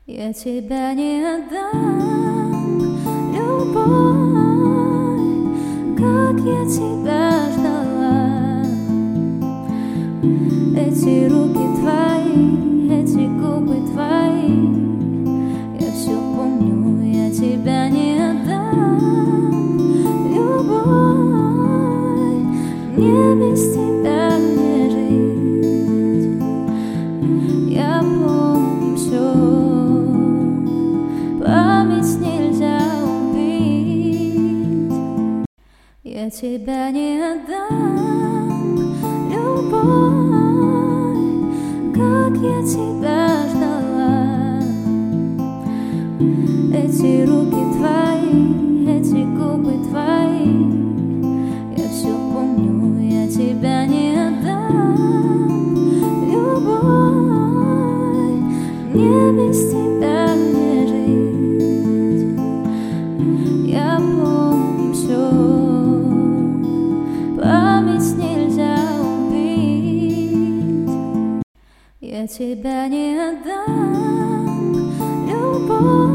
Я тебя не отдам, любовь, как я тебя ждала. Эти руки твои, эти губы твои, я все помню, я тебя не отдам, любовь, мне без тебя не жить. Я помню все, память нельзя убить. Я тебя не отдам, любовь, как я тебя ждала. Эти руки твои, эти губы твои, я все помню, я тебя не отдам, любовь, мне без тебя не жить. Я помню все, память нельзя убить. Я тебя не отдам, любовь,